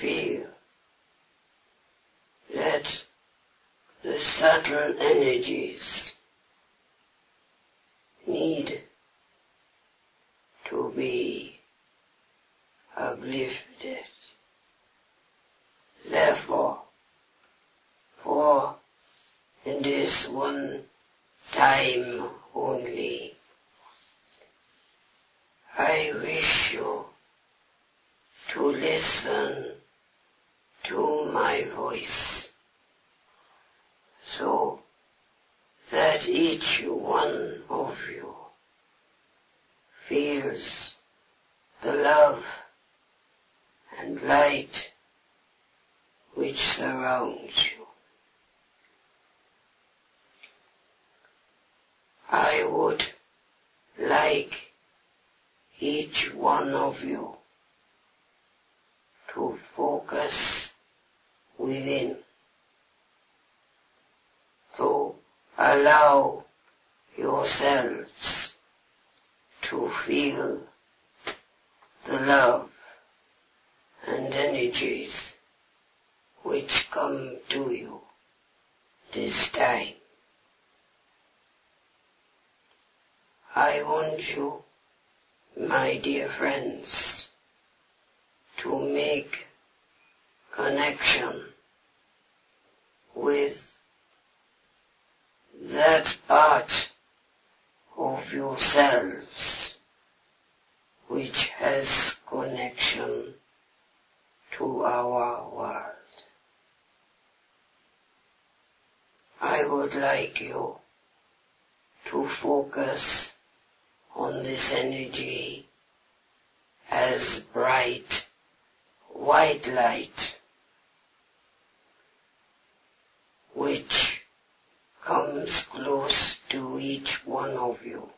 feel that the subtle energies need to be uplifted. Therefore, for in this one time only, I wish you to listen to my voice, so that each one of you feels the love and light which surrounds you. I would like each one of you to focus within, to allow yourselves to feel the love and energies which come to you this time. I want you, my dear friends, to make connection with that part of yourselves which has connection to our world. I would like you to focus on this energy as bright white light which comes close to each one of you,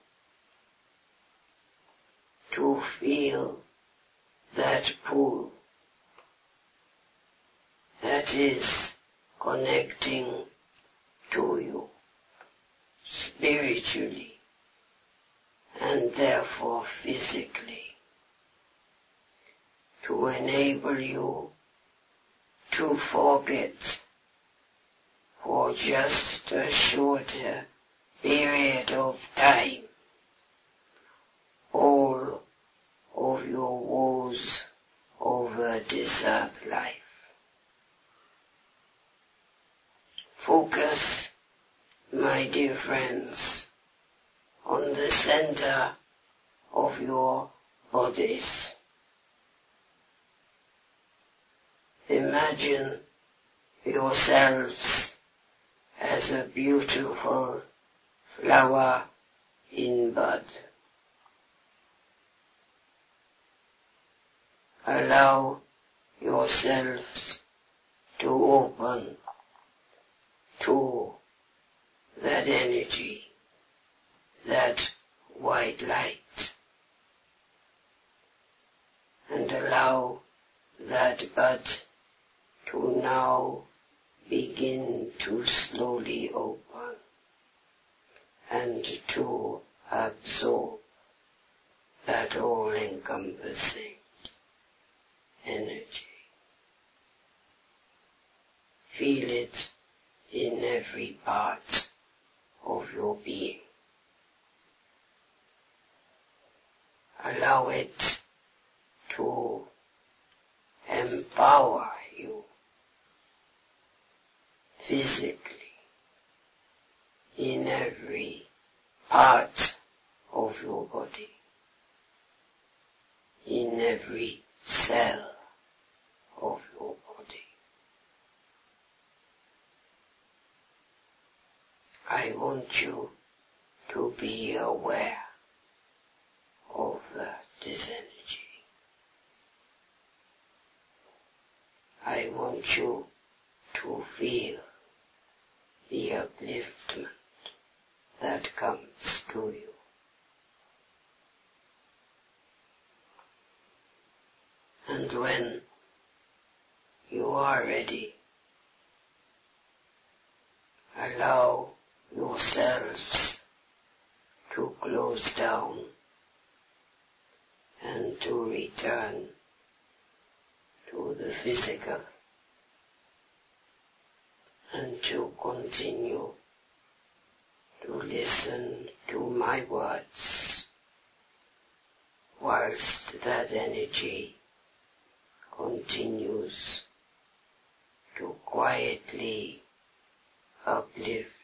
to feel that pull that is connecting to you spiritually and therefore physically, to enable you to forget for just a shorter period of time all of your woes over this earth life. Focus, my dear friends, on the center of your bodies. Imagine yourselves as a beautiful flower in bud. Allow yourselves to open to that energy, that white light, and allow that bud to now begin to slowly open and to absorb that all-encompassing energy. Feel it in every part of your being. Allow it to empower you physically in every part of your body, in every cell of your body. I want you to be aware of this energy. I want you to feel the upliftment that comes to you. And when you are ready, allow yourselves to close down and to return to to the physical, and to continue to listen to my words whilst that energy continues to quietly uplift